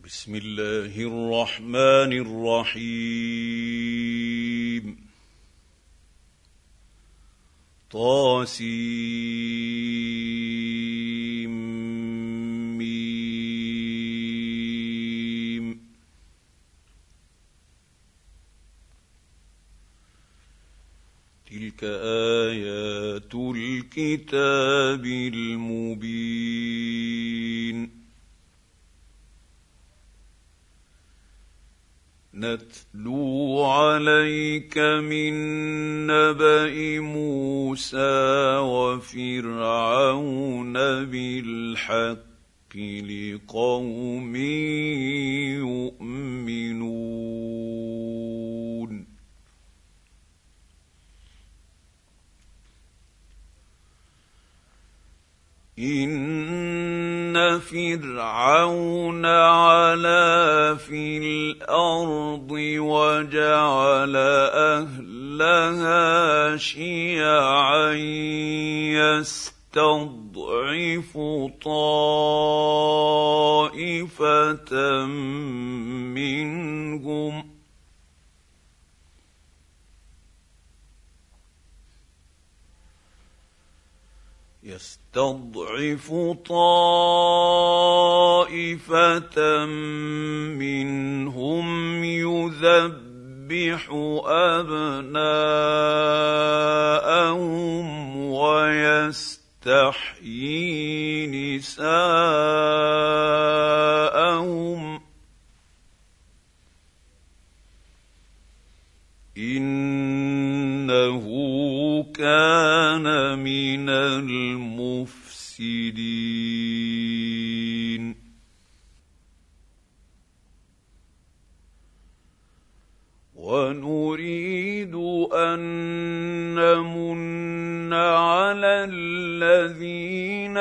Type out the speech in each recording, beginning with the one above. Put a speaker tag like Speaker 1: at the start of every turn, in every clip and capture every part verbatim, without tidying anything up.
Speaker 1: بسم الله الرحمن الرحيم طاسيم ميم تلك آيات الكتاب المبين نتلو عليك من نبأ موسى وفرعون بالحق لقوم يؤمنون إن فرعون علا في الأرض وجعل أهلها شيعا يستضعف طائفة منهم يستضعف طائفة منهم يذبح أبناءهم ويستحيي نساءهم إنه كان من المفسدين ونريد أن نمن على الذين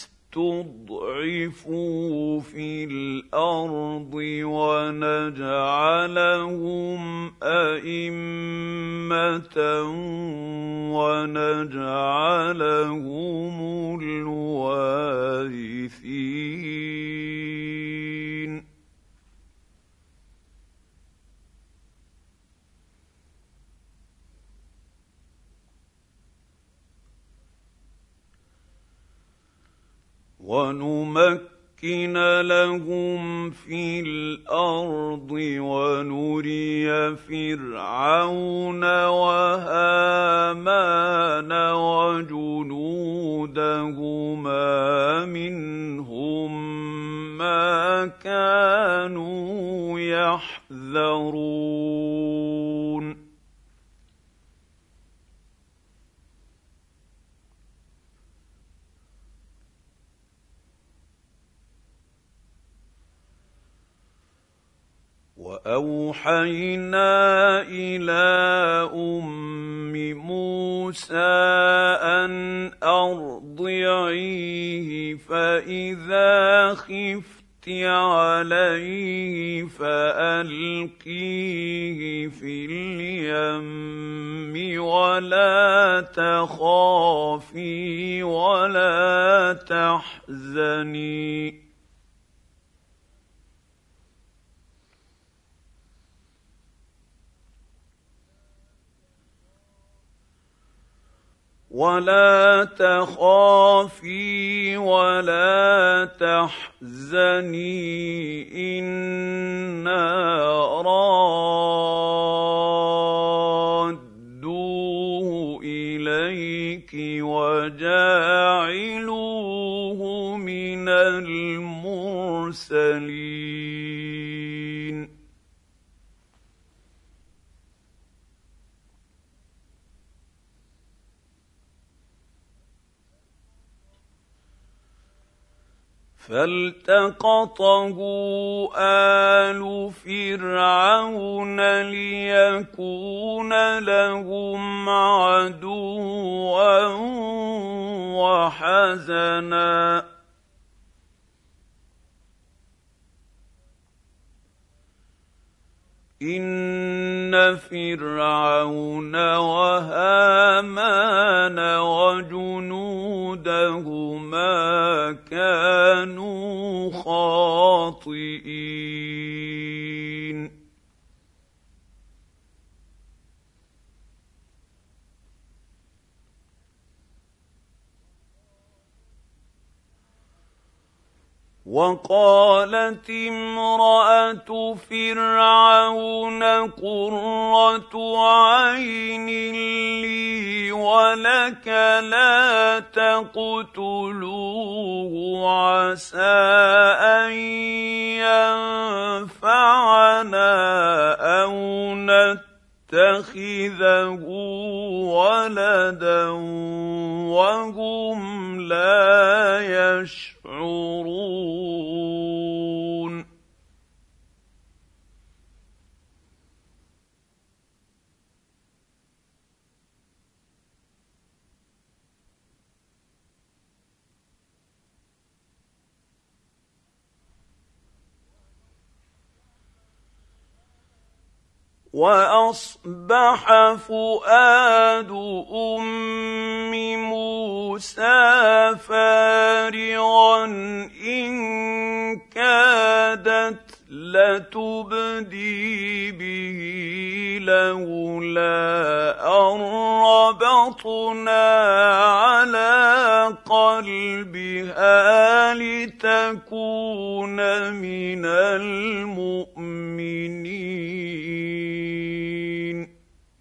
Speaker 1: استضعفوا في الأرض ونجعلهم أئمة ونجعلهم الوارثين ونمكن لهم في الأرض ونري فرعون وهامان وجنودهما منهم ما كانوا يحذرون وأوحينا إلى أم موسى أن أرضعيه فإذا خفت عليه فألقيه في اليم ولا تخافي ولا تحزني ولا تخافي ولا تحزني إنا رادوه إليك وجاعلوه من المرسلين فالتقطه آل فرعون ليكون لهم عدوا وحزنا إن فرعون وهامان وجنودهما فكانوا خاطئين. وقالت امرأة فرعون قرة عين لي ولك لا تقتلوه عسى أن ينفعنا أو نتخذه ولدا وهم لا يشعرون. وأصبح فؤاد أم موسى فارغا إن كادت لتبدي به لولا أن ربطنا على قلبها لتكون من المؤمنين.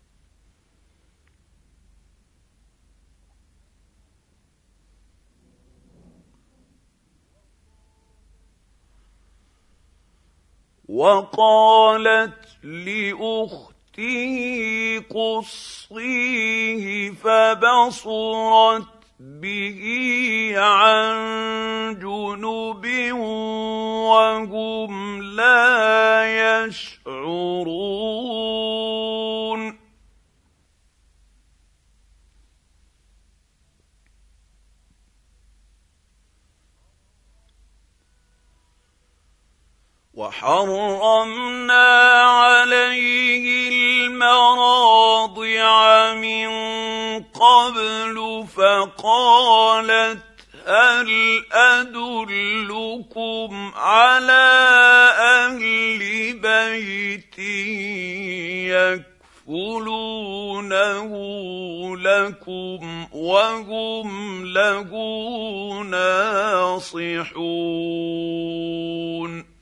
Speaker 1: وقالت لأخته قصيه فبصرت به عن جنب وهم لا يشعرون. وحرمنا عليه المراضع من قبل فقالت هل أدلكم على أهل بيت يكفلونه لكم وهم له ناصحون.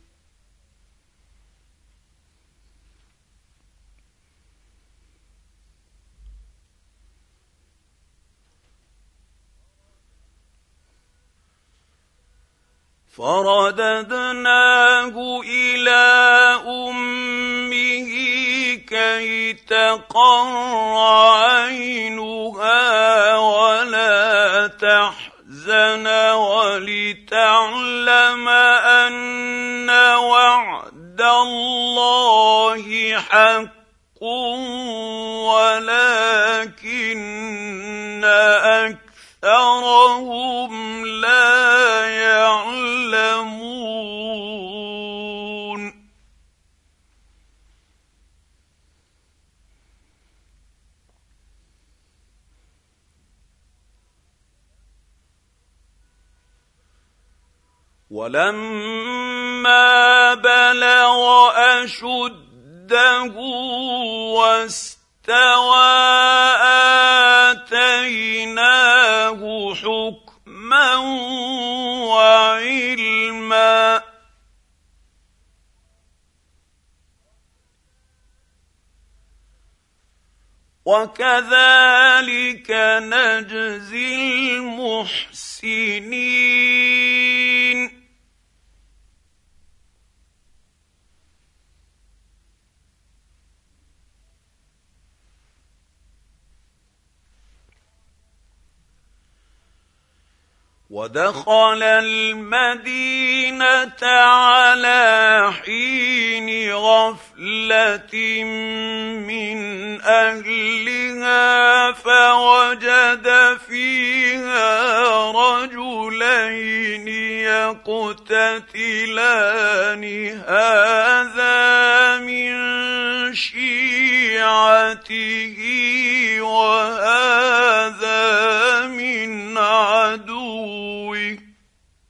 Speaker 1: فرددناه إلى أمه كي تقر عينها ولا تحزن ولتعلم أن وعد الله حق ولكن أكثرهم لا يعلمون. ولما بلغ أشده واستوى آتيناه حكما وعلما وكذلك نجزي المحسنين. ودخل المدينة على حين غفلة من أهلها فوجد فيها رجلين يقتتلان هذا من شيعته وهذا من عدوه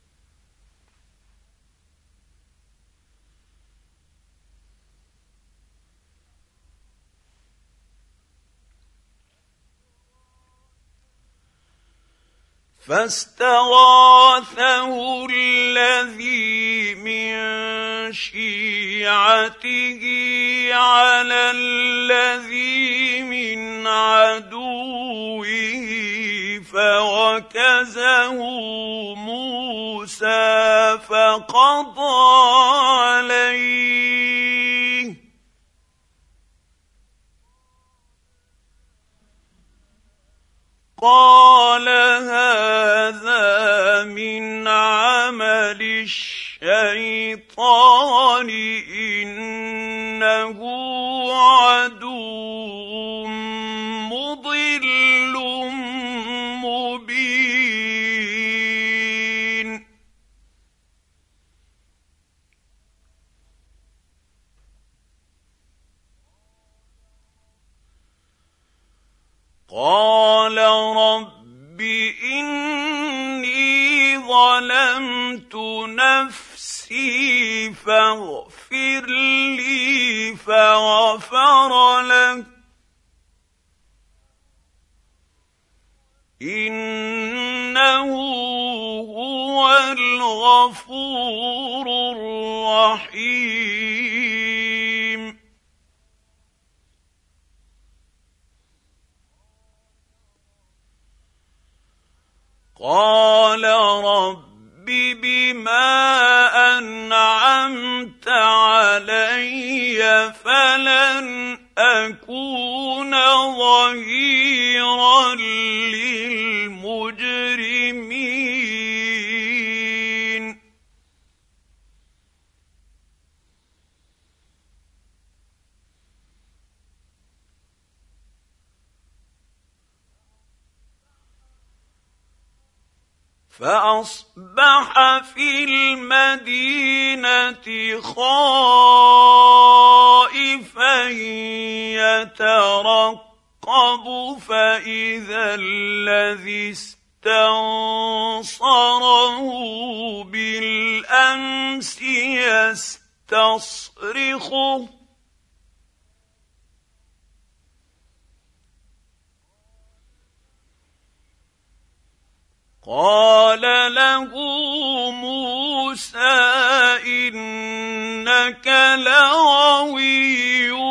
Speaker 1: فاستغاثه الذي من شيعته على الذي من عدوه فوكزه موسى فقضى عليه قال هذا من عمل الشيطان إنه عدو مضل مبين. قال رب إني ظلمت نفسي فاغفر لي فغفر له إنه هو الغفور الرحيم. قال رب بما أنعمت علي فلن أكون ظهيرا للمجرمين. فأصبح في المدينة خائفا يترقب فإذا الذي استنصره بالأمس يستصرخه قال له موسى إنك لغوي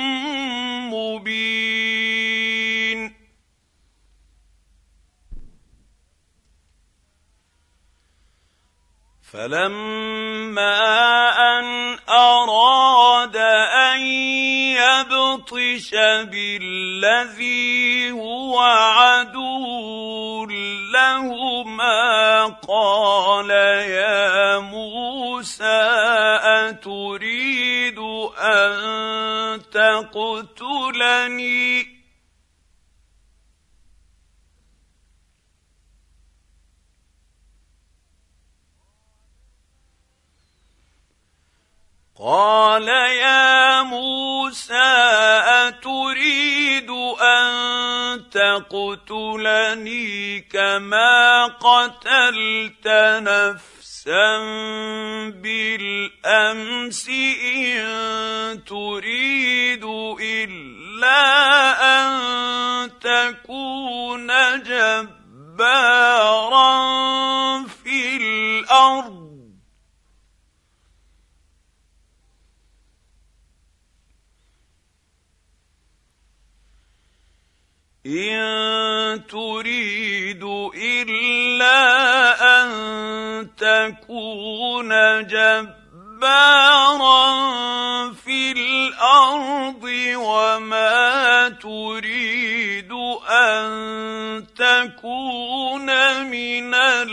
Speaker 1: مبين. فلما أن أراد أن يبطش بالذي هو عدو لهما قال يا موسى أتريد أن تقتلني قال يا موسى أتريد أن تقتلني كما قتلت نفسا بالأمس إن تريد إلا أن تكون جبارا في الأرض إن تريد إلا أن تكون جبارا في الأرض وما تريد أن تكون من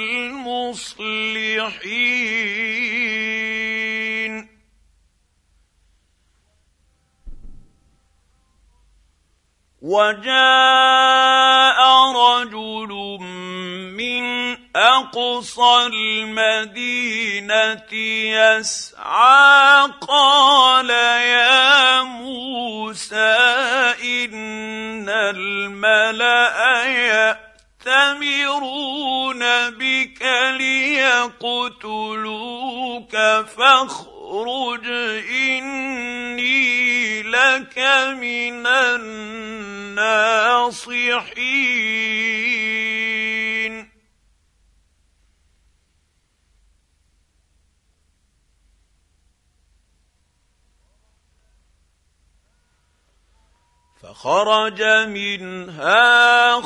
Speaker 1: المصلحين. وجاء رجل من أقصى المدينة يسعى قال يا موسى إن الملأ يأتمرون بك ليقتلوك فاخرج إني لك من الناصحين. فخرج منها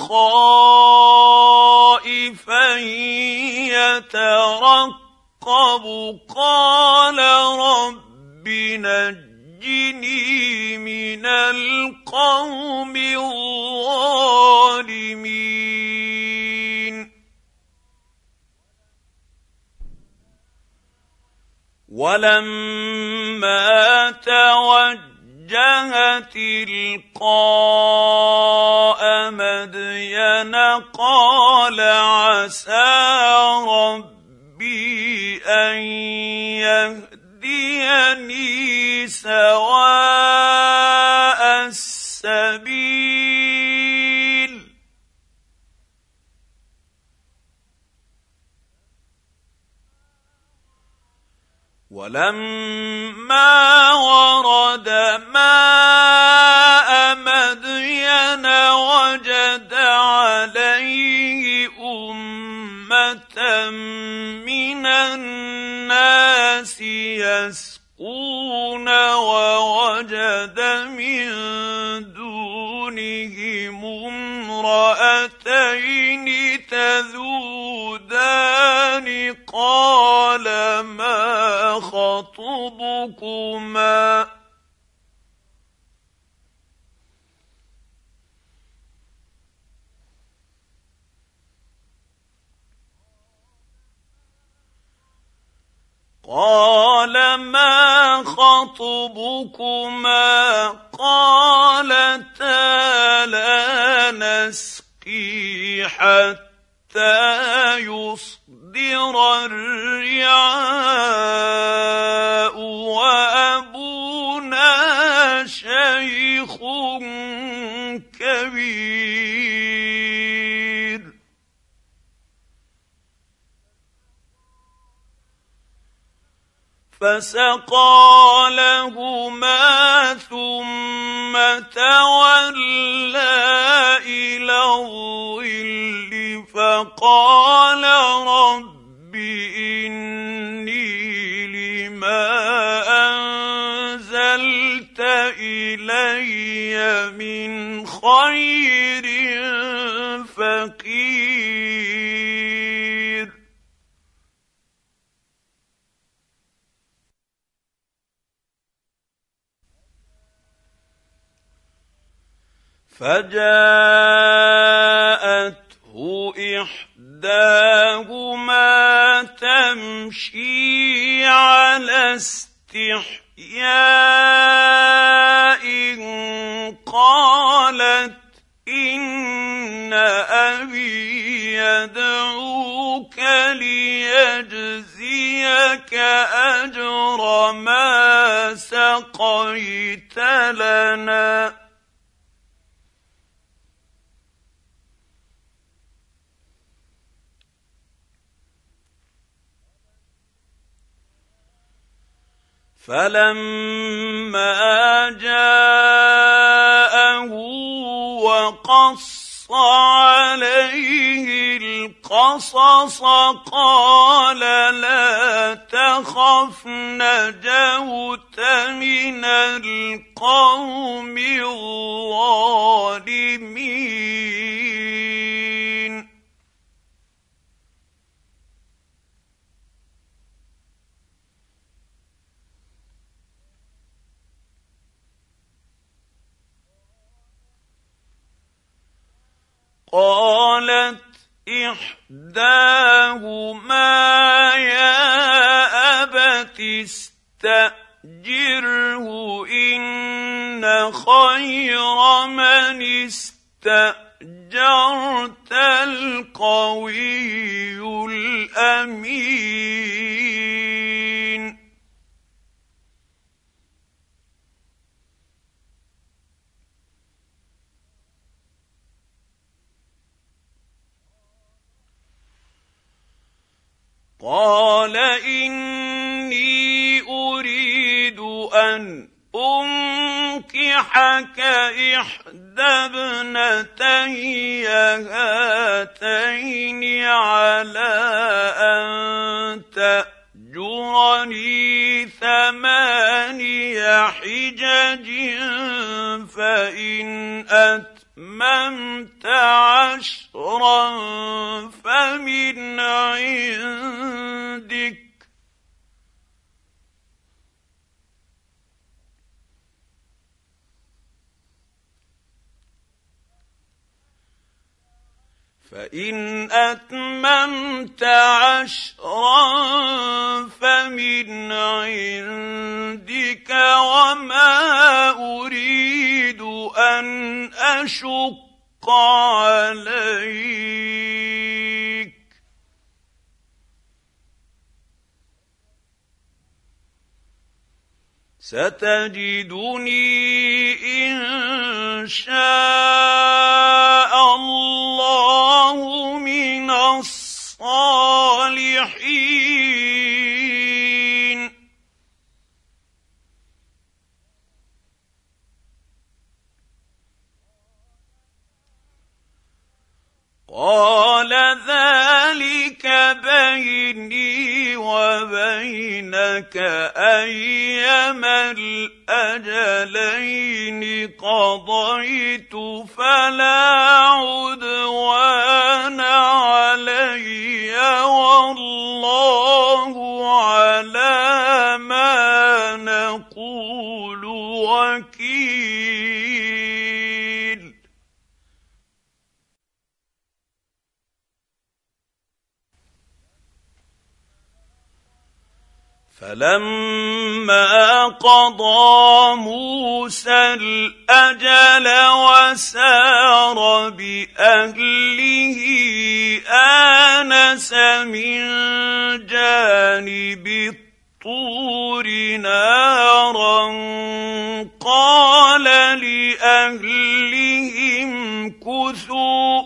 Speaker 1: خائفا يترقب قال رب نجني من القوم الظالمين ولما توجه تلقاء مدين قال عسى ربي أن يهديني سواء السبيل ولما ورد ماء مدين وجد عليه أمة من الناس يسقون ووجد من دونهم امرأتين تذودان قال ما خطبكما قال ما خطبكما قالتا لا نسقي حتى يصدر الرعاء وأبونا شيخ كبير فسقى لهما ثم تولى إلى الظل فقال رب إني لما أنزلت إلي من خير فقير فجاءته إحداهما تمشي على استحياء قالت إن أبي يدعوك ليجزيك أجر ما سقيت لنا فلما جاءه وقص عليه القصص قال لا تخف نجوت من القوم الظالمين قالت إحداهما يا أبت استأجره إن خير من استأجرت القوي الأمين قال إني أريد أن أنكحك إحدى ابنتي هاتين على أن تأجرني أجرني ثماني حجج فإن أتممت عشرا فمن عندك فإن أتممت عشرا فمن عندك وما أريد أن أشق عليك ستجدني إن شاء الله من الصالحين قال ذلك بيني وبينك أيما الأجلين قضيت فلا عدوان علي والله على ما نقول وكيل فلما قضى موسى الأجل وسار بأهله آنس من جانب الطور نارا قال لأهلهم كثوا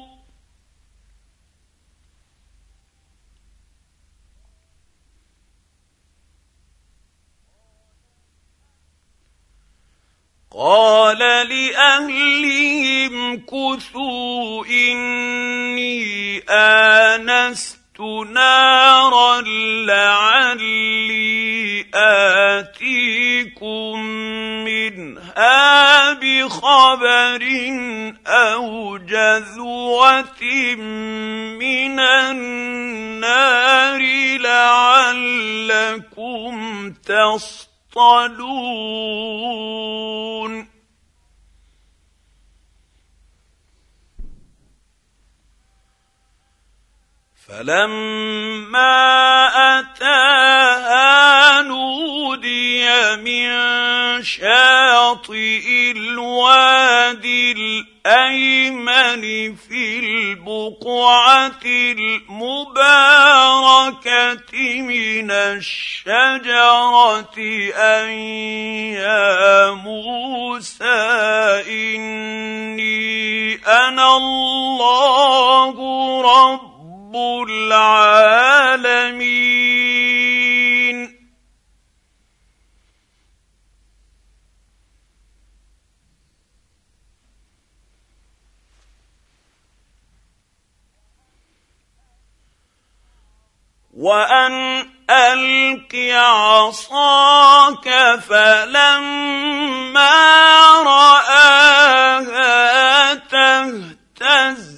Speaker 1: قال لأهلهم كثوا إني آنست نارا لعلي آتيكم منها بخبر أو جذوة من النار لعلكم تصطلون فلما أتاها نودي من شاطئ الوادي الأيمن في البقعة المباركة من الشجرة أن يا موسى إني أنا الله رب العالمين وأن ألق عصاك فلما رآها تهتز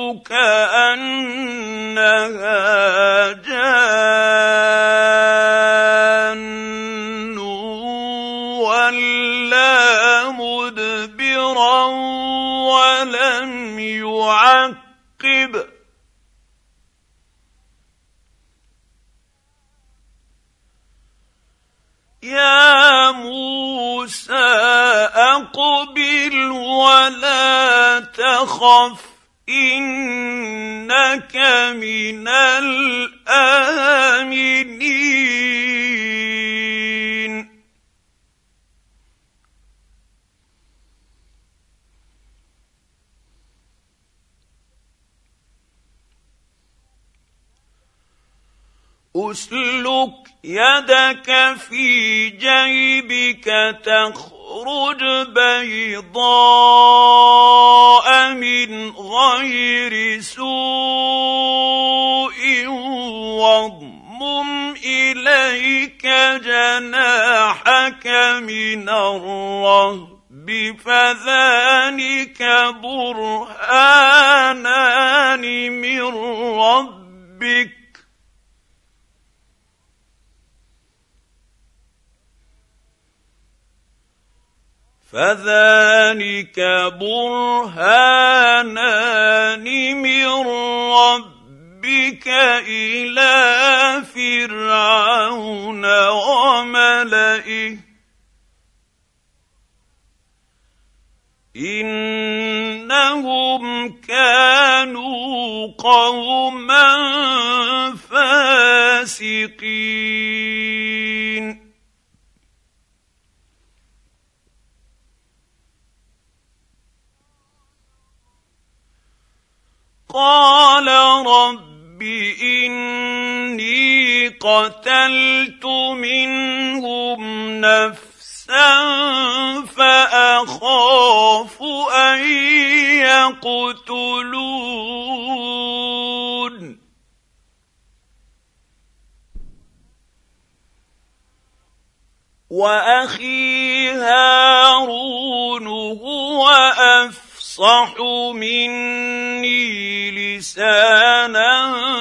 Speaker 1: كأنها جان ولا مدبرا ولم يعقب يا موسى أقبل ولا تخف إنك من الآمنين أسلك يدك في جيبك تخرج بيضاء من غير سوء واضمم واضمم إليك جناحك من الرهب فذلك برهانان من ربك فذلك برهانان من ربك إلى فرعون وملئه إنهم كانوا قوما فاسقين قال رب إني قتلت منهم نفسا فأخاف أن يقتلون وأخي هارون هو أفصح مني لسانا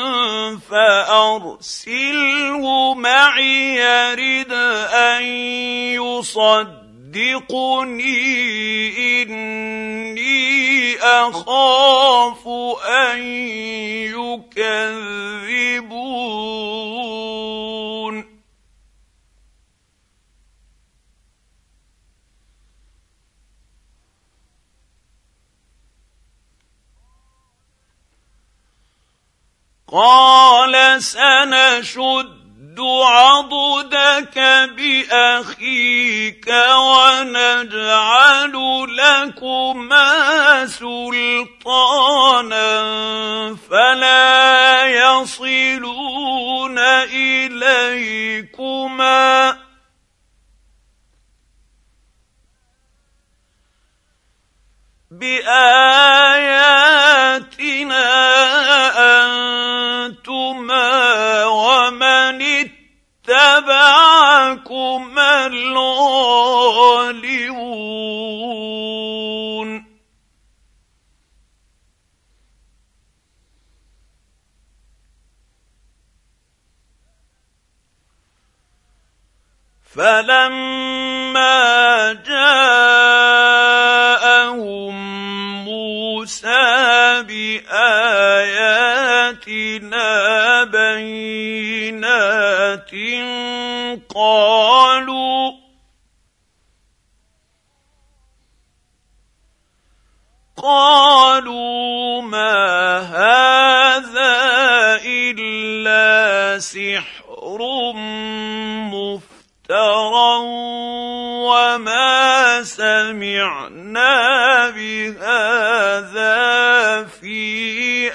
Speaker 1: فأرسله معي يرد أن يصدقني إني أخاف أن يكذبون قال سنشد عضدك بأخيك ونجعل لكما سلطانا فلا يصلون إليكما بآياتنا أنتما ومن اتبعكما الغالبون فلما جاءهم موسى بآياتنا بينات قالوا قالوا ما هذا إلا سحر مفترى وما سمعنا بهذا في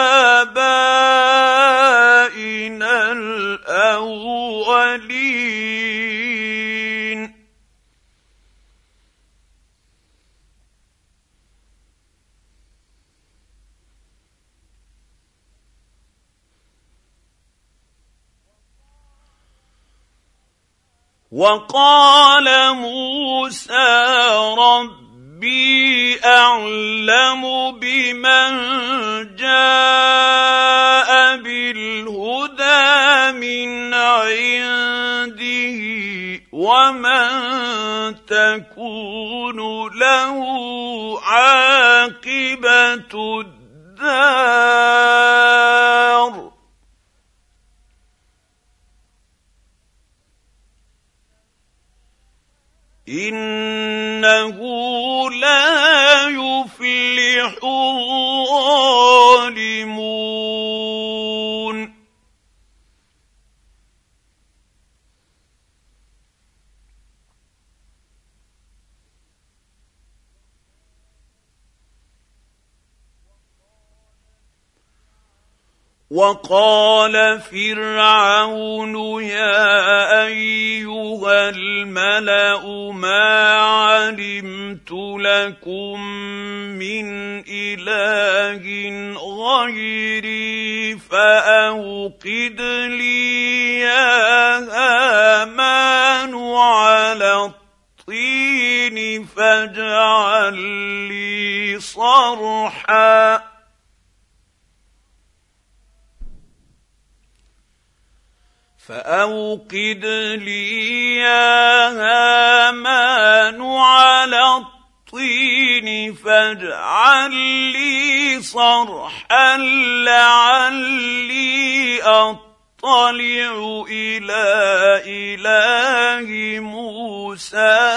Speaker 1: آبائنا الأولين وقال موسى ربي أعلم بمن جاء بالهدى من عنده ومن تكون له عاقبة الدار إنه لا يفلح الظالمون وقال فرعون يا أيها الملأ ما علمت لكم من إله غيري فأوقد لي يا هامان على الطين فاجعل لي صرحا فأوقد لي يا هامان على الطين فاجعل لي صرحا لعلي أطلع إلى إله موسى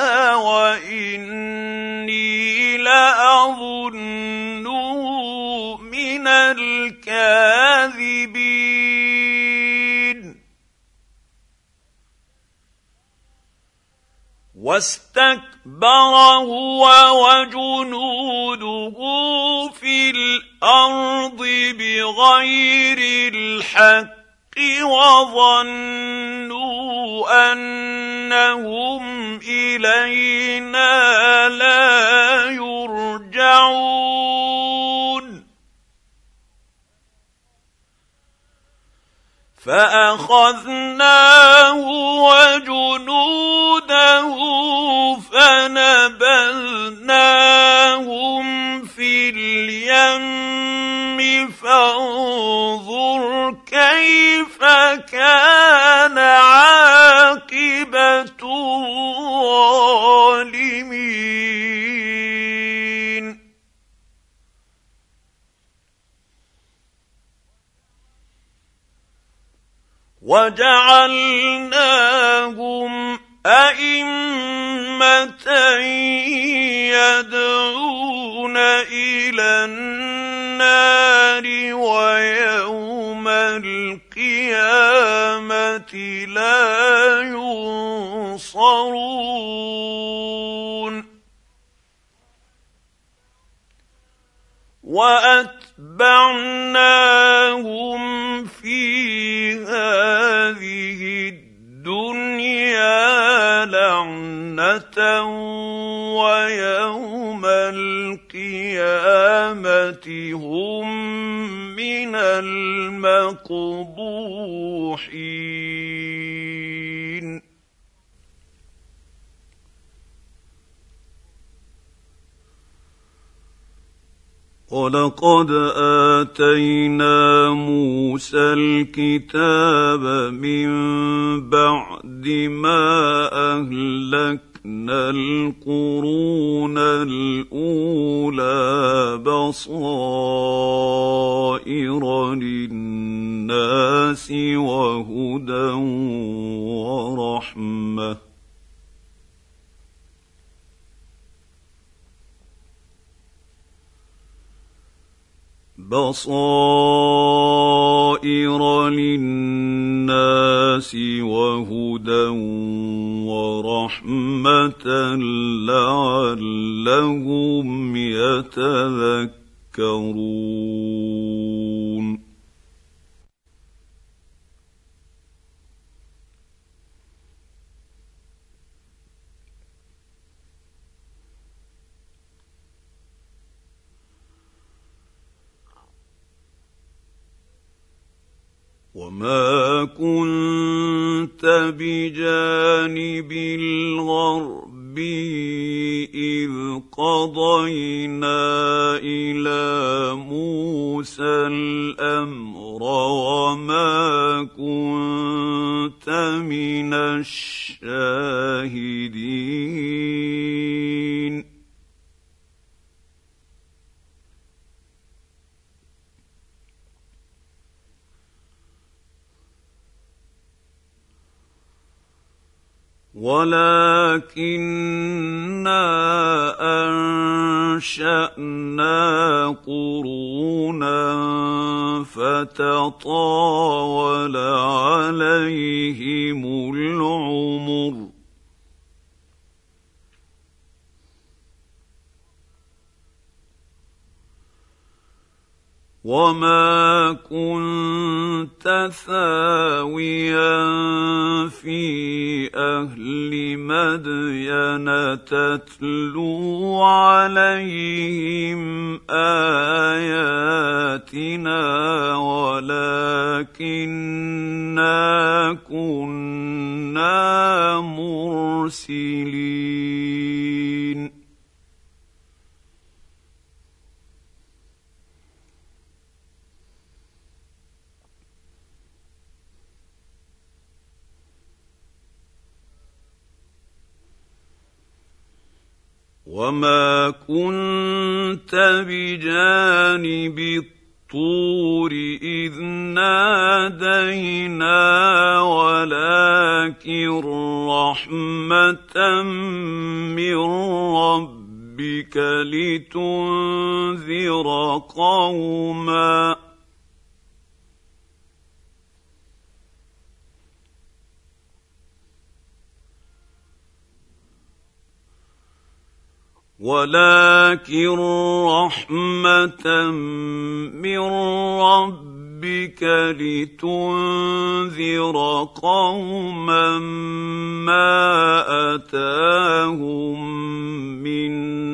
Speaker 1: وإني لأظنه من الكاذبين واستكبر هو وجنوده في الأرض بغير الحق وظنوا أنهم إلينا لا يرجعون فأخذناه وجنوده فنبذناهم في اليم فانظر كيف كان عاقبة الظالمين وجعلناهم أئمة يدعون إلى النار ويوم القيامة لا ينصرون وأتبعناهم في هذه الدنيا لعنة ويوم القيامة هم من المقبوحين ولقد آتينا موسى الكتاب من بعد ما أهلكنا القرون الأولى بصائر للناس وهدى ورحمة بصائر للناس وهدى ورحمة لعلهم يتذكرون وما كنت بجانب الغرب إذ قضينا إلى موسى الأمر وما كنت من الشاهدين ولكننا أنشأنا قرونا فتطاول عليهم العمر وما كنت ثاويا في اهل مدين تتلو عليهم اياتنا ولكنا كنا مرسلين وما كنت بجانب الطور إذ نادينا ولكن رحمة من ربك لتنذر قوما ولكن رحمة من ربك لتنذر قوما ما أتاهم من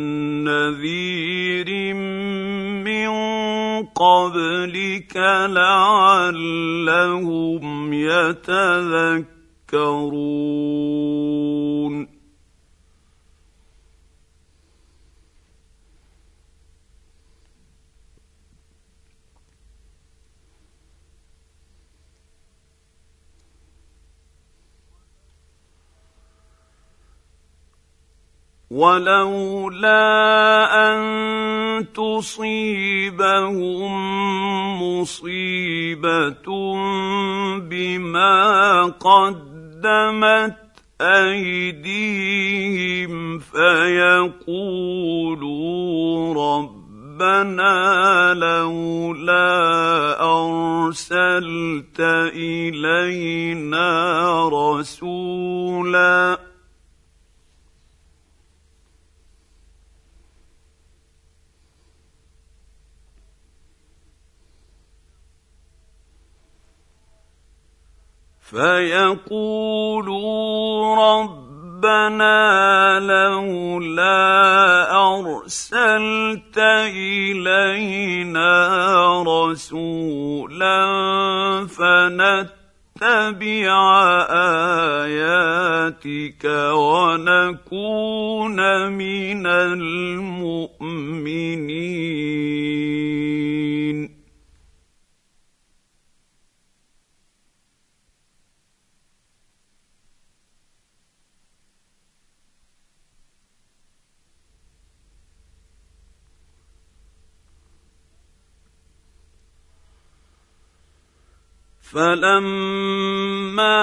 Speaker 1: نذير من قبلك لعلهم يتذكرون ولولا أن تصيبهم مصيبة بما قدمت أيديهم فيقولوا ربنا لولا أرسلت إلينا رسولا فيقولوا ربنا لولا أرسلت إلينا رسولا فنتبع آياتك ونكون من المؤمنين فلما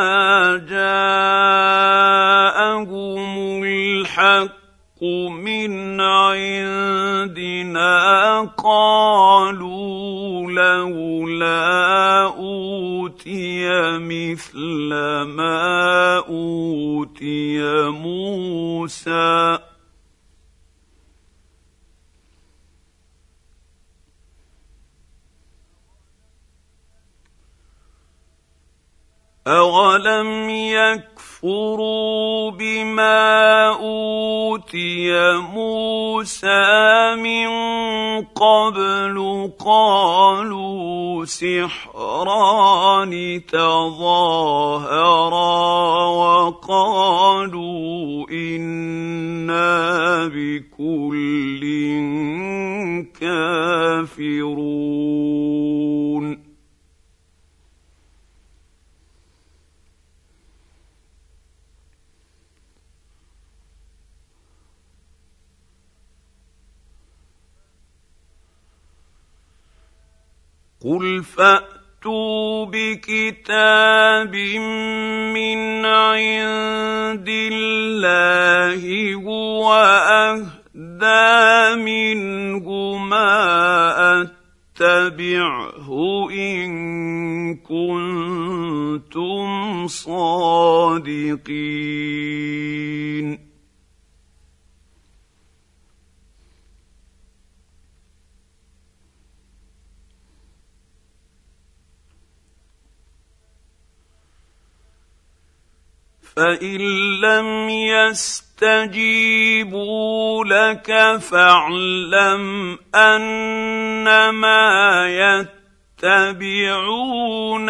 Speaker 1: جاءهم الحق من عندنا قالوا لولا أوتي مثل ما أوتي موسى أولم يكفروا بما أوتي موسى من قبل قالوا سحران تظاهرا وقالوا إنا بكل كافرون قل فأتوا بكتاب من عند الله هو أهدى منهما أتبعه إن كنتم صادقين فان لم يستجيبوا لك فاعلم انما يتبعون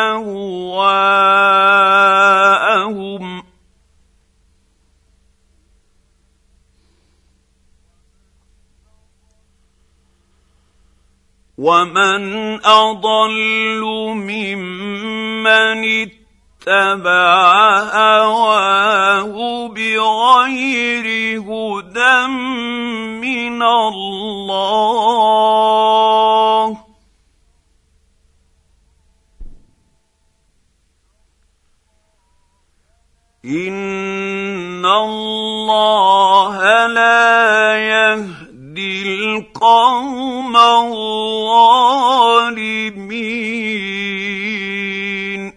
Speaker 1: اهواءهم ومن اضل ممن اتبع هواه بغير هدى من الله ان الله لا يهدي القوم الظالمين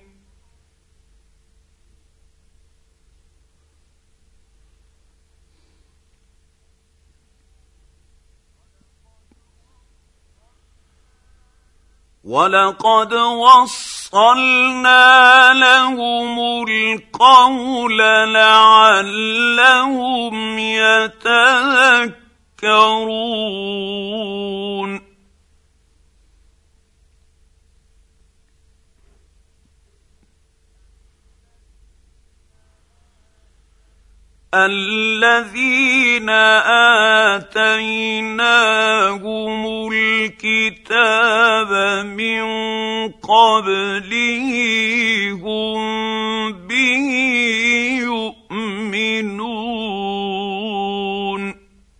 Speaker 1: ولقد وصلنا لهم القول لعلهم يتذكرون الذين آتيناهم الكتاب من قبله هم به يؤمنون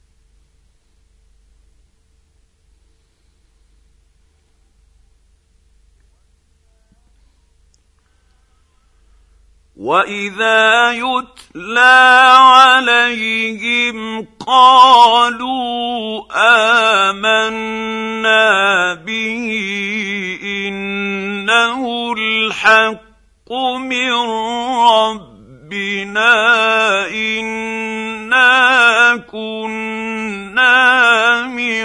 Speaker 1: وإذا يتلى عليهم قالوا آمنا به إنه الحق من ربنا إنا كنا من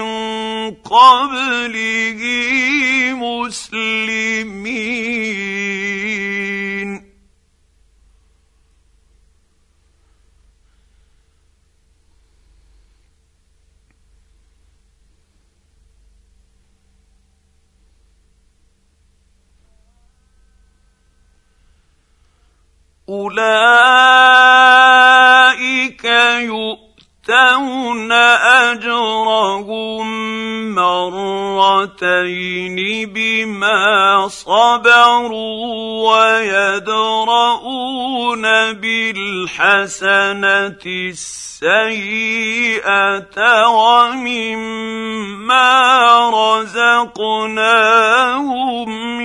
Speaker 1: قبله مسلمين أولئك يؤتون أجرهم مرتين بما صبروا ويدرؤون بالحسنة السيئة ومما رزقناهم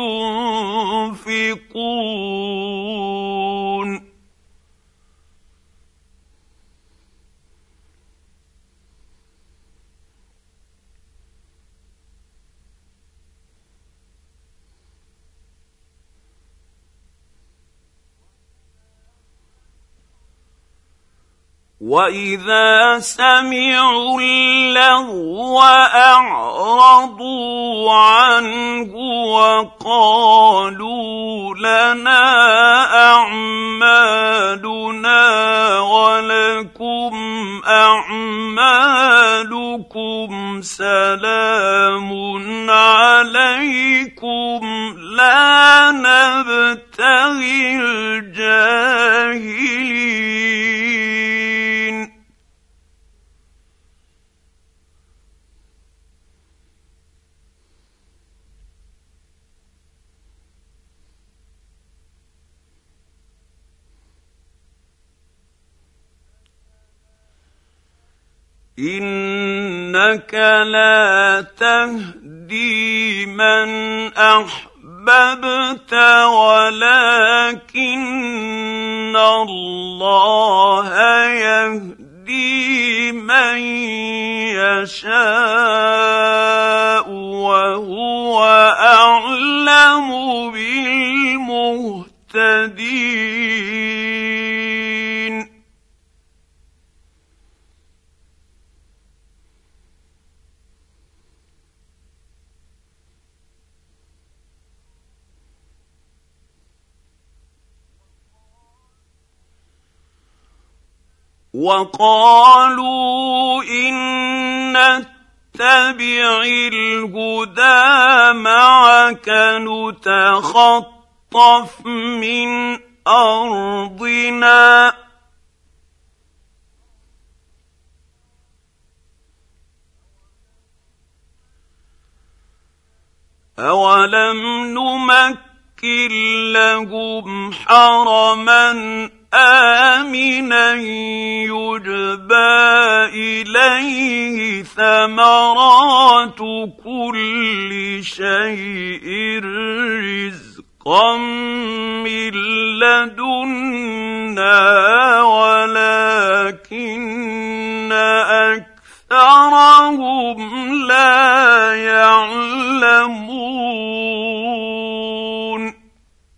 Speaker 1: ينفقون وإذا سمعوا اللغو أعرضوا عنه وقالوا لنا أعمالنا ولكم أعمالكم سلام عليكم لا نبتغي الجاهلين إنك لا تهدي من أحببت ولكن الله يهدي من يشاء وهو أعلم بالمهتدين وقالوا إن نتبع الهدى معك نتخطف من أرضنا أولم نمكن لهم حرما آمنا يجبى إليه ثمرات كل شيء رزقا من لدنا ولكن أكثرهم لا يعلمون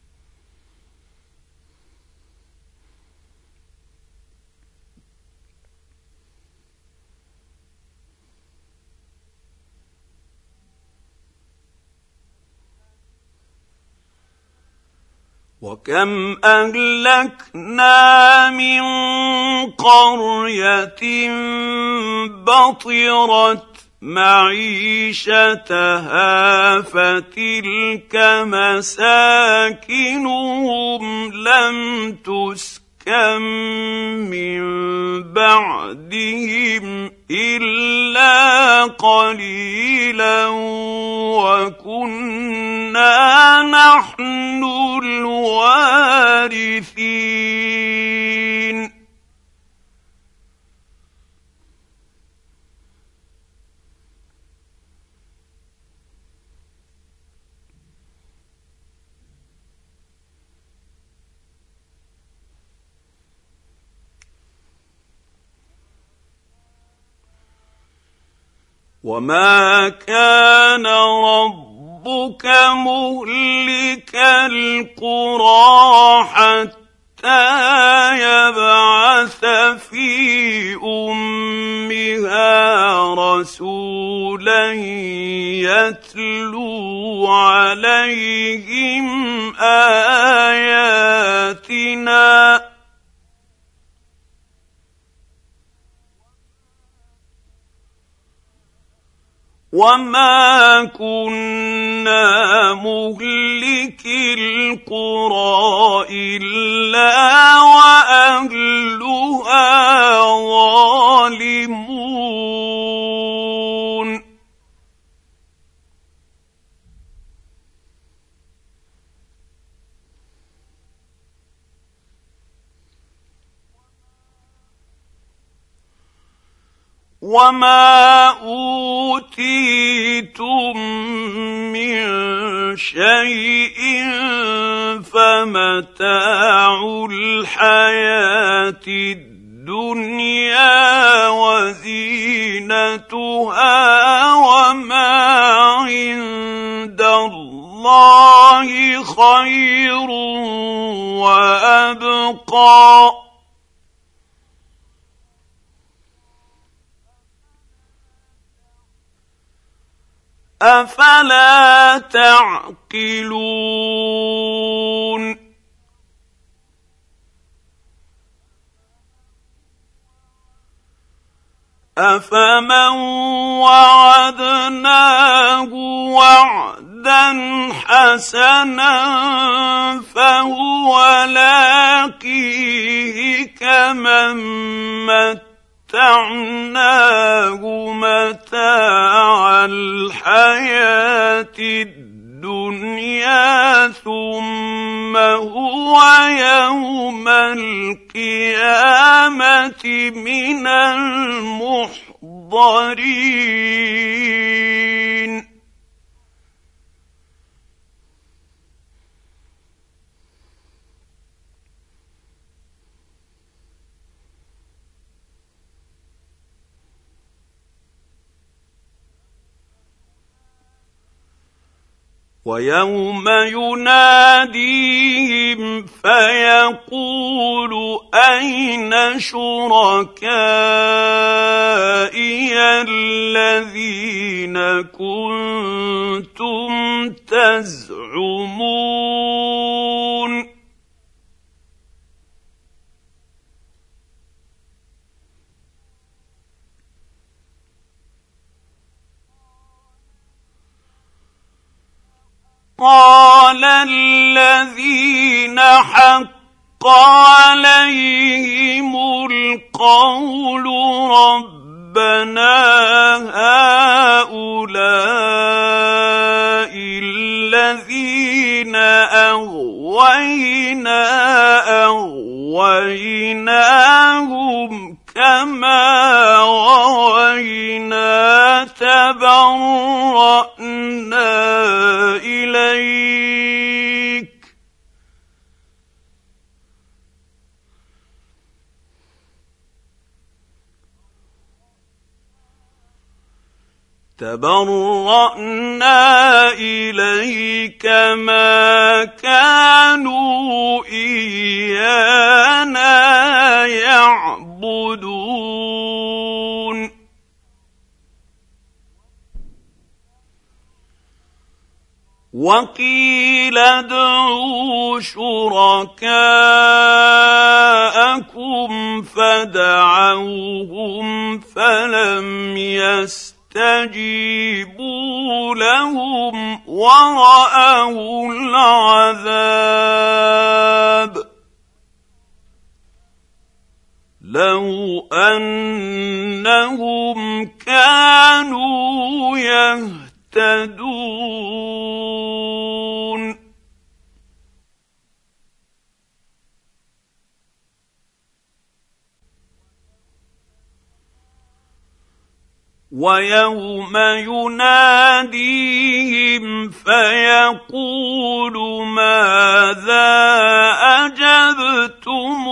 Speaker 1: وكم أهلكنا من قرية بطرت معيشتها فتلك مساكنهم لم تسكن من بعدهم إلا قليلا وكنا نحن الوارثين وما كان ربك مهلك القرى حتى يبعث في أمها رسولا يتلو عليهم آياتنا وما كنا مهلكي القرى إلا وأهلها ظالمون وما أوتيتم من شيء فمتاع الحياة الدنيا وزينتها وما عند الله خير وأبقى أفلا تعقلون أفمن وعدناه وعدا حسنا فهو لاقيه كمن متعناه متاع الحياة الدنيا ثم هو يوم القيامة من المحضرين ويوم يناديهم فيقول أين شركائي الذين كنتم تزعمون قال الذين حق عليهم القول ربنا هؤلاء الذين أغوينا أغويناهم كما غوينا تبرأنا إليك تبرأنا إليك ما كانوا إيانا يعبدون وقيل ادعوا شركاءكم فدعوهم فلم يستجيبوا لهم ورأوا العذاب لو أنهم كانوا يهتدون ويوم يناديهم فيقول ماذا أجبتم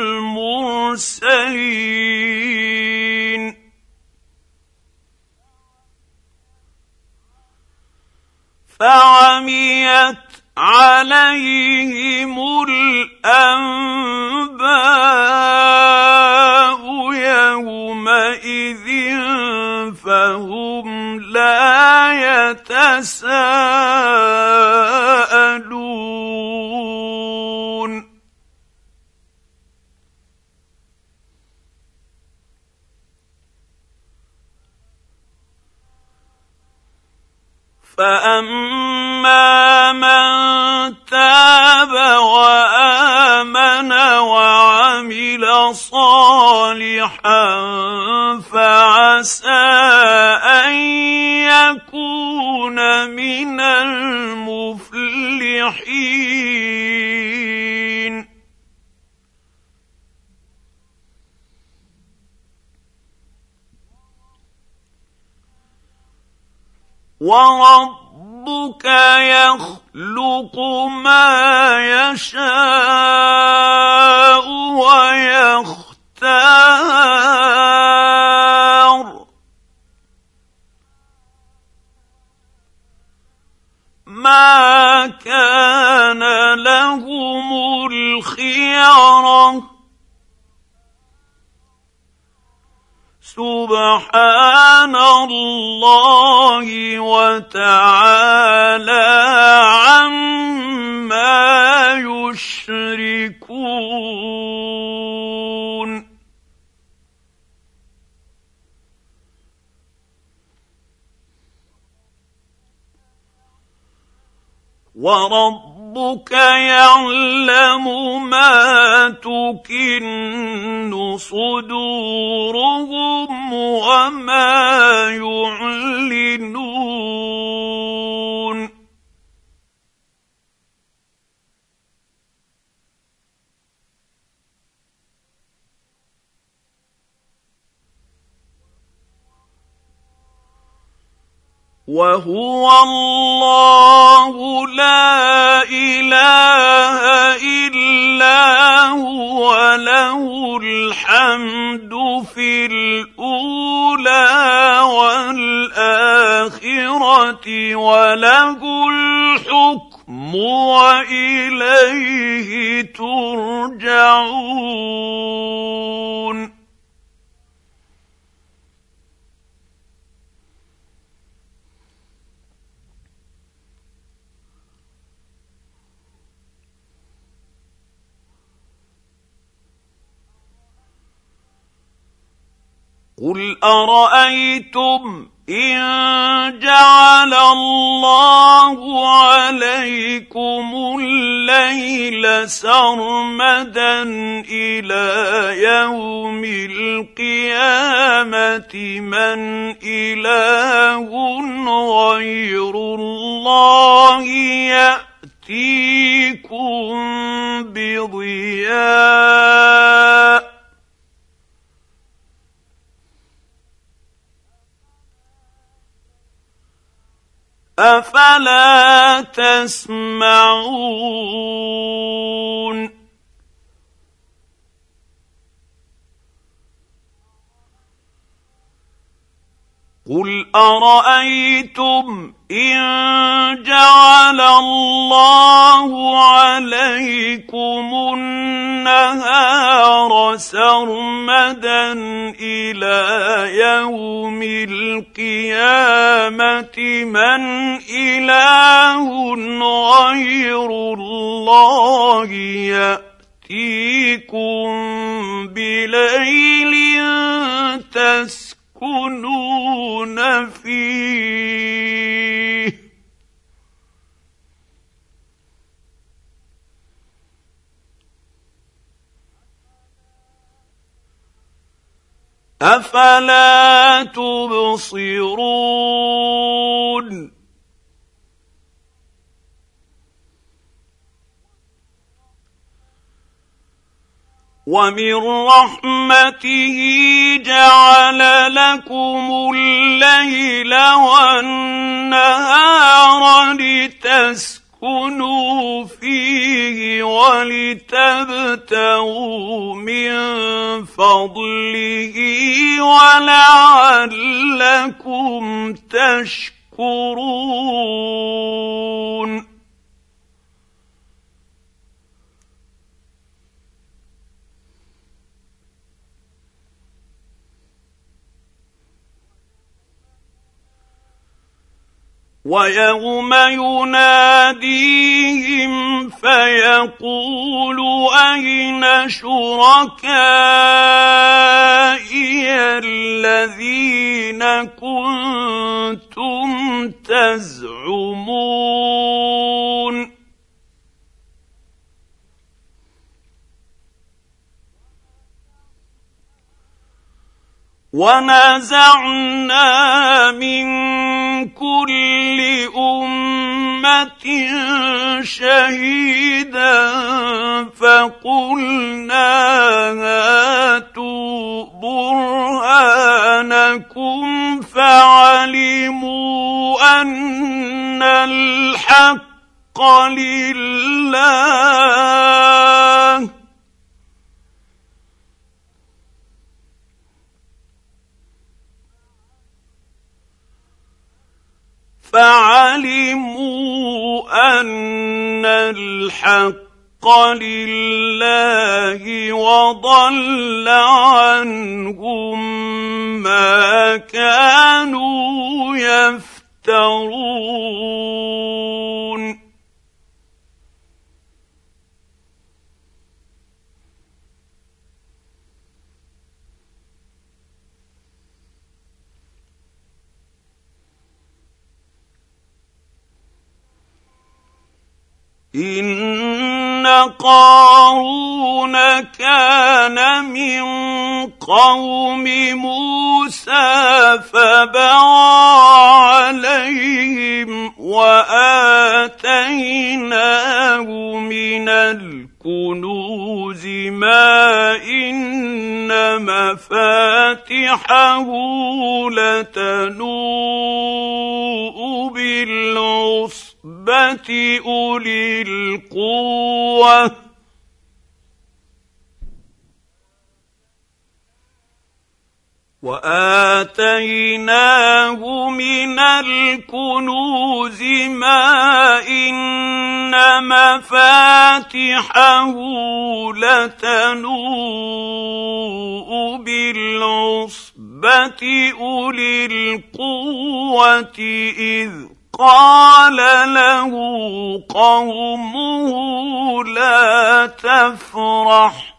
Speaker 1: المرسلين فعميت عليهم الأنباء يومئذ فهم لا يتساءلون فأما من تاب وآمن وعمل صالحا فعسى أن يكون من المفلحين وربك يخلق ما يشاء ويختار ما كان لهم الخيرة سبحان الله وتعالى عما يشركون وربك يعلم ما تكن صدورهم وما يعلنون وهو الله لا إله إلا هو له الحمد في الأولى والآخرة وله الحكم وإليه ترجعون قل أرأيتم إن جعل الله عليكم الليل سرمدا إلى يوم القيامة من إله غير الله يأتيكم بضياء أفلا تسمعون قل أرأيتم إن جعل الله عليكم النهار سرمدا إلى يوم القيامة من إله غير الله يأتيكم بليل تسكنون فيه أفلا تبصرون ومن رحمته جعل لكم الليل والنهار لتسكنوا فيه ولتبتغوا من فضله ولعلكم تشكرون ويوم يناديهم فيقول أين شركائي الذين كنتم تزعمون ونزعنا من كل أمة شهيدا فقلنا هاتوا برهانكم فعلموا أن الحق لله فعلموا أن الحق لله وضل عنهم ما كانوا يفترون إن قارون كان من قوم موسى فبغى عليهم وآتيناه من الكنوز ما إن مفاتحه لتنوء بالعصبة أولي القوة وآتيناه من الكنوز ما إن مفاتحه لتنوء بالعصبة أولي القوة إذ قال له قومه لا تفرح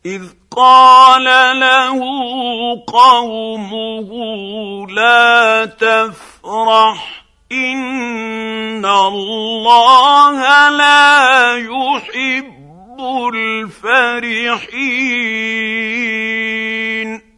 Speaker 1: إذ قال له قومه لا تفرح إن الله لا يحب الفرحين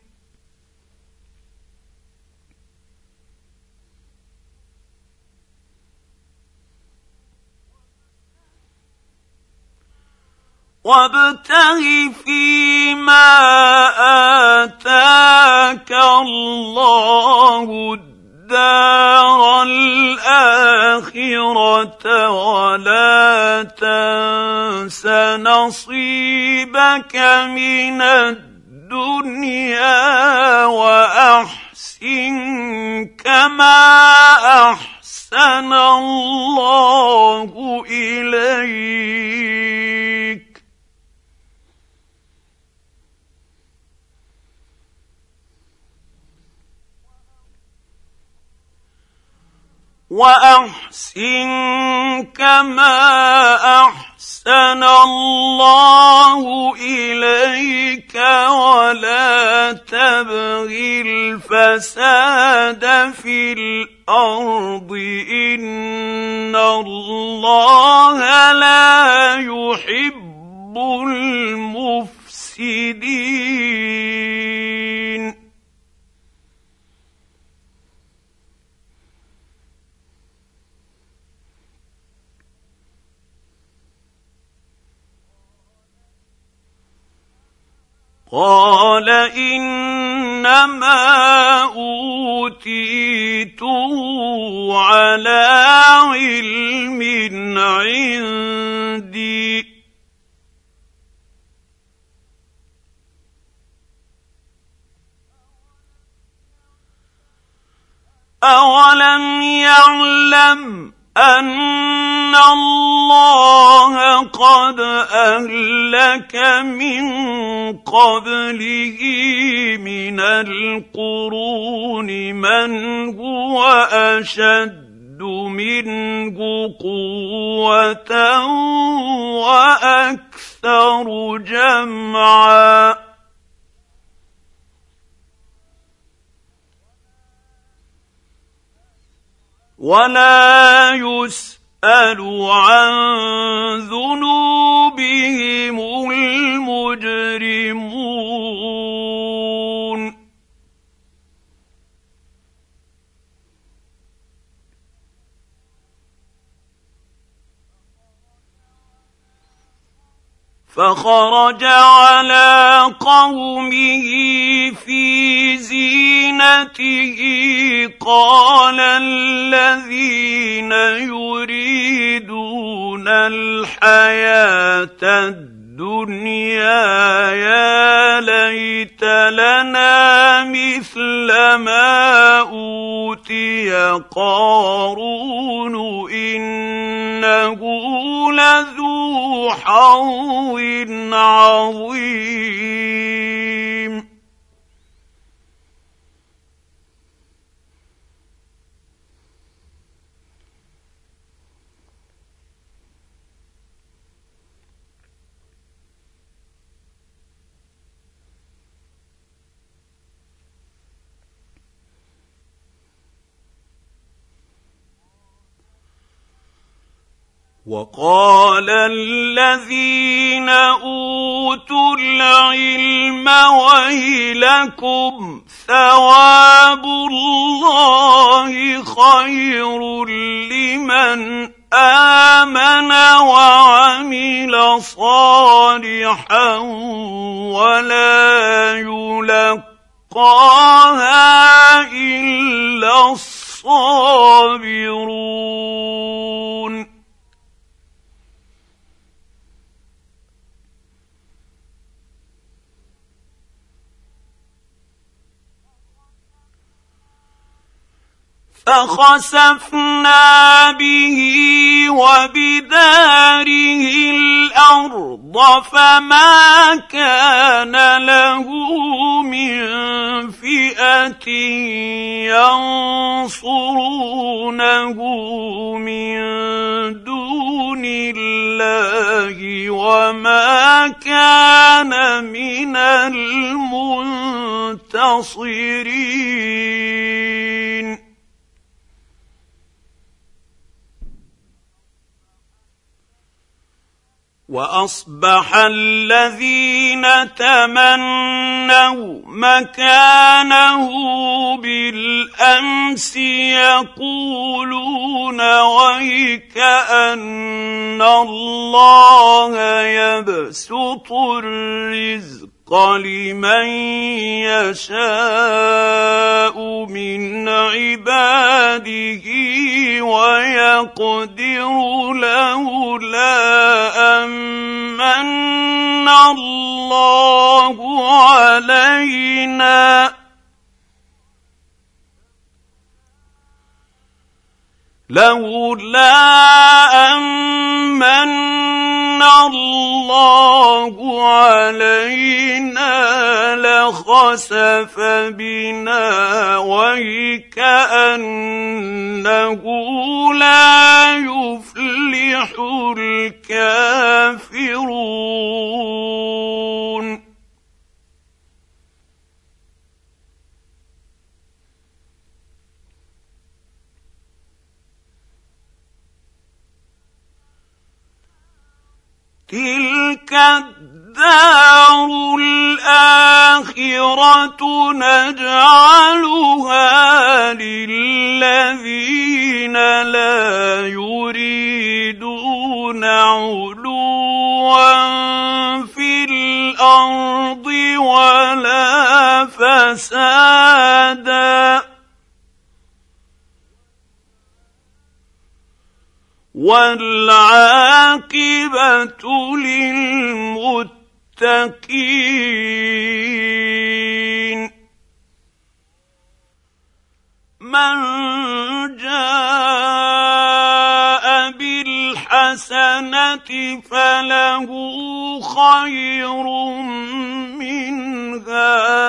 Speaker 1: وابتغ فيما آتاك الله الدار الآخرة ولا تنس نصيبك من الدنيا وأحسن كما أحسن الله إليك وأحسن كما أحسن الله إليك ولا تبغ الفساد في الأرض إن الله لا يحب المفسدين قال إنما أوتيته على علم عندي أولم يعلم أن الله قد أهلك من قبله من القرون من هو أشد منه قوة وأكثر جمعا ولا يسأل عن ذنوبهم المجرمون فخرج على قومه في زينته قال الذين يريدون الحياة الدنيا يا ليت لنا مثل ما أوتي قارون إنه لذو حظ عظيم وقال الذين أوتوا العلم ويلكم ثواب الله خير لمن آمن وعمل صالحا ولا يلقاها إلا الصابرون فخسفنا به وبداره الأرض فما كان له من فئة ينصرونه من دون الله الله وما كان من المنتصرين. وأصبح الذين تمنوا مكانه بالأمس يقولون ويكأن الله يبسط الرزق لمن يشاء من عباده ويقدر لولا أمن الله علينا لولا أمن الله علينا لخسف بنا ويكأنه لا يفلح الكافرون. تلك الدار الآخرة نجعلها للذين لا يريدون علوا في الأرض ولا فسادا والعاقبة للمتقين. من جاء بالحسنة فله خير منها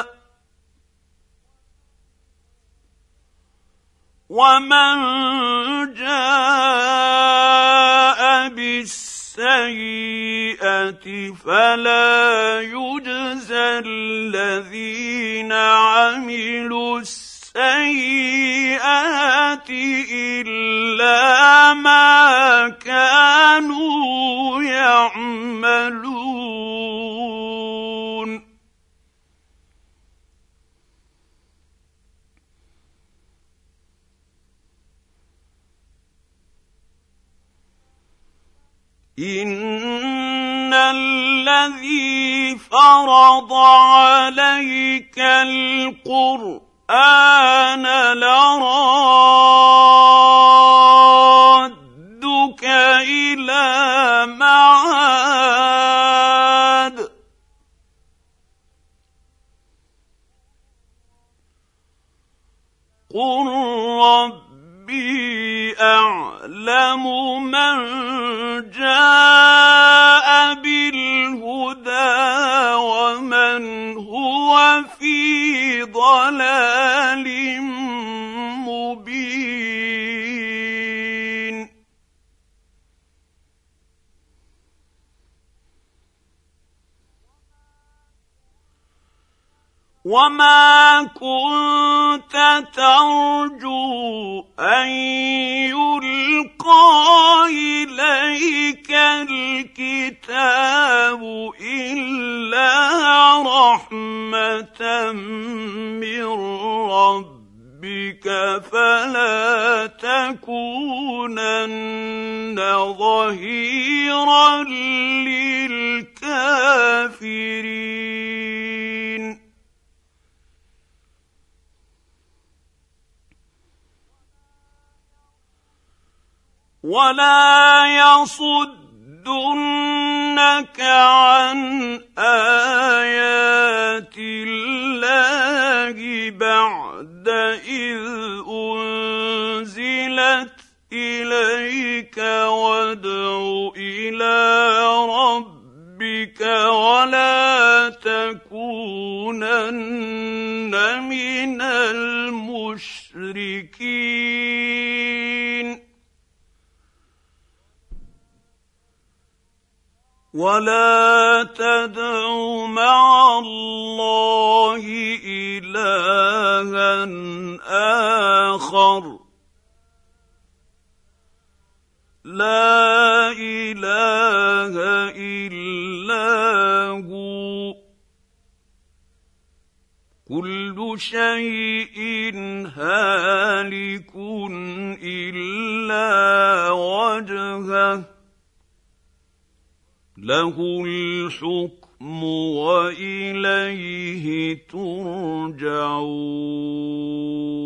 Speaker 1: ومن جاء بالسيئة فلا يجزى الذين عملوا السيئات إلا ما كانوا يعملون. إن الذي فرض عليك القرآن لرادك إلى معاد قل ربي أعلم من جاء بالهدى ومن هو في ضلال مبين. وما كنت ترجو أن يلقى إليك الكتاب إلا رحمة من ربك فلا تكونن ظهيرا للكافرين. ولا يصدنك عن آيات الله بعد إذ أنزلت إليك وادع إلى ربك ولا تكونن من المشركين. المشركين. ولا تدع مع الله إلها آخر لا إله إلا هو كل شيء هالك إلا وجهه له الحكم وإليه ترجعون